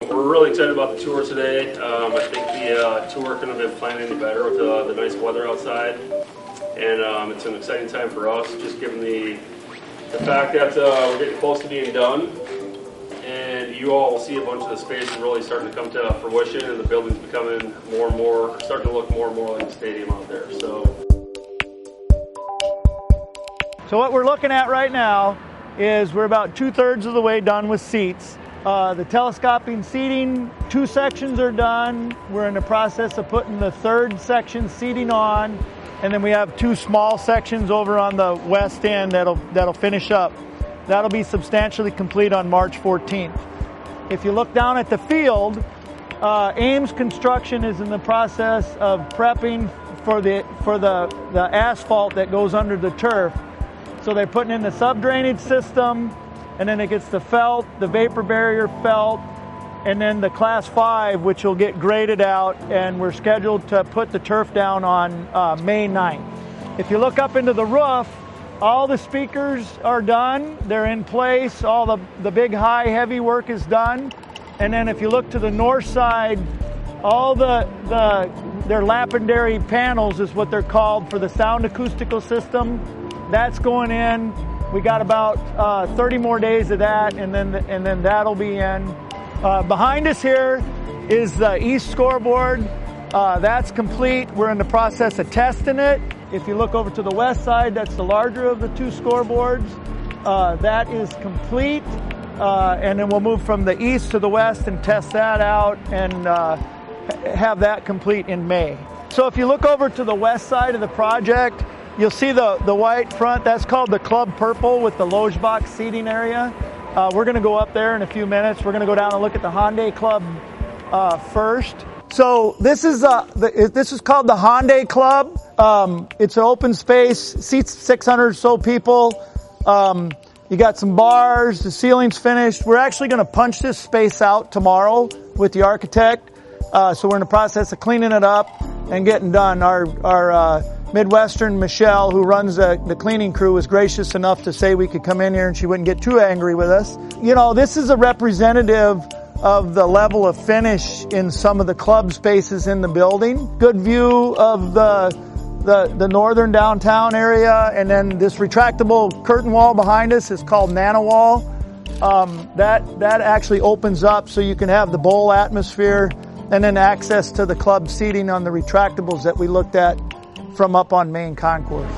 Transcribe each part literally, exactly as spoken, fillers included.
we're really excited about the tour today. Um, I think the uh, tour couldn't have been planned any better with uh, the nice weather outside. And um, it's an exciting time for us, just given the, the fact that uh, we're getting close to being done. And you all will see a bunch of the space really starting to come to fruition, and the building's becoming more and more, starting to look more and more like a stadium out there. So, so what we're looking at right now is we're about two-thirds of the way done with seats. Uh, the telescoping seating, two sections are done. We're in the process of putting the third section seating on, and then we have two small sections over on the west end that'll that'll finish up. That'll be substantially complete on March fourteenth. If you look down at the field, uh, Ames Construction is in the process of prepping for the for the, the asphalt that goes under the turf. So they're putting in the sub-drainage system, and then it gets the felt, the vapor barrier felt, and then the class five, which will get graded out, and we're scheduled to put the turf down on uh, May ninth. If you look up into the roof, all the speakers are done. They're in place. All the, the big, high, heavy work is done. And then if you look to the north side, all the, the their lapidary panels is what they're called for the sound acoustical system. That's going in. We got about uh, thirty more days of that, and then and then that'll be in. Uh, behind us here is the east scoreboard. Uh, that's complete. We're in the process of testing it. If you look over to the west side, that's the larger of the two scoreboards. Uh, that is complete. Uh, and then we'll move from the east to the west and test that out and uh, have that complete in May. So if you look over to the west side of the project, you'll see the, the white front. That's called the Club Purple with the loge box seating area. Uh, we're going to go up there in a few minutes. We're going to go down and look at the Hyundai Club uh, first. So this is uh, the, this is called the Hyundai Club. Um, it's an open space, seats six hundred or so people. Um, you got some bars, the ceiling's finished. We're actually going to punch this space out tomorrow with the architect. Uh, so we're in the process of cleaning it up and getting done. Our, our uh, Midwestern Michelle, who runs the, the cleaning crew, was gracious enough to say we could come in here and she wouldn't get too angry with us. You know, this is a representative of the level of finish in some of the club spaces in the building. Good view of the, the, the northern downtown area, and then this retractable curtain wall behind us is called Nano Wall. Um, that, that actually opens up so you can have the bowl atmosphere and then access to the club seating on the retractables that we looked at from up on Main Concourse.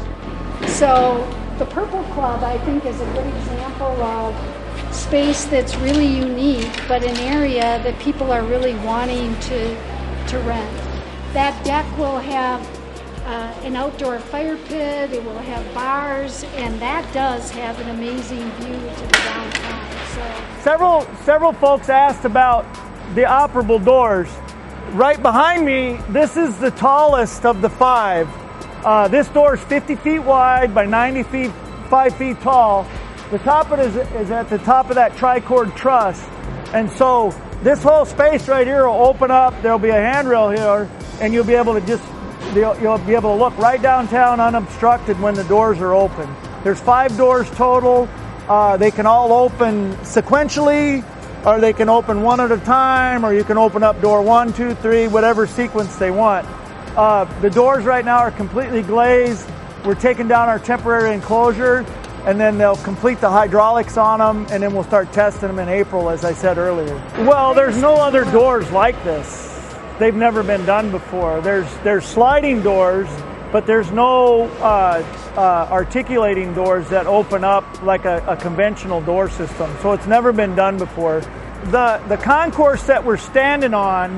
So the Purple Club, I think, is a good example of space that's really unique, but an area that people are really wanting to to rent. That deck will have uh, an outdoor fire pit, it will have bars, and that does have an amazing view to the downtown. So several several folks asked about the operable doors. Right behind me, this is the tallest of the five. Uh, this door is fifty feet wide by ninety feet, five feet tall. The top of it is, is at the top of that tricord truss. And so this whole space right here will open up. There'll be a handrail here, and you'll be able to just, you'll, you'll be able to look right downtown unobstructed when the doors are open. There's five doors total. Uh, they can all open sequentially, or they can open one at a time, or you can open up door one, two, three, whatever sequence they want. Uh, the doors right now are completely glazed. We're taking down our temporary enclosure, and then they'll complete the hydraulics on them, and then we'll start testing them in April, as I said earlier. Well, there's no other doors like this. They've never been done before. There's there's sliding doors, but there's no uh, uh, articulating doors that open up like a, a conventional door system. So it's never been done before. The the concourse that we're standing on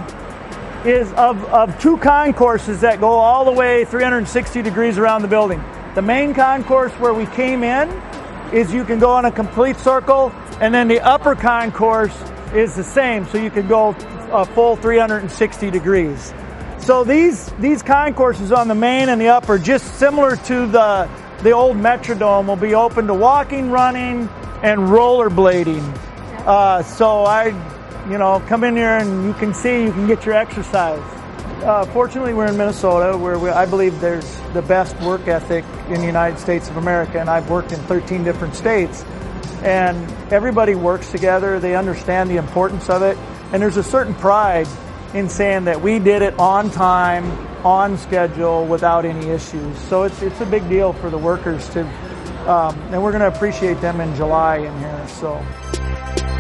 is of, of two concourses that go all the way three hundred sixty degrees around the building. The main concourse where we came in is you can go on a complete circle, and then the upper concourse is the same, so you can go a full three hundred sixty degrees. So these these concourses on the main and the upper, just similar to the the old Metrodome, will be open to walking, running, and rollerblading. Uh, so I, you know, come in here and you can see, you can get your exercise. Uh, fortunately, we're in Minnesota, where we, I believe there's the best work ethic in the United States of America, and I've worked in thirteen different states. And everybody works together. They understand the importance of it. And there's a certain pride in saying that we did it on time, on schedule, without any issues. So it's it's a big deal for the workers to, um, and we're going to appreciate them in July in here. So.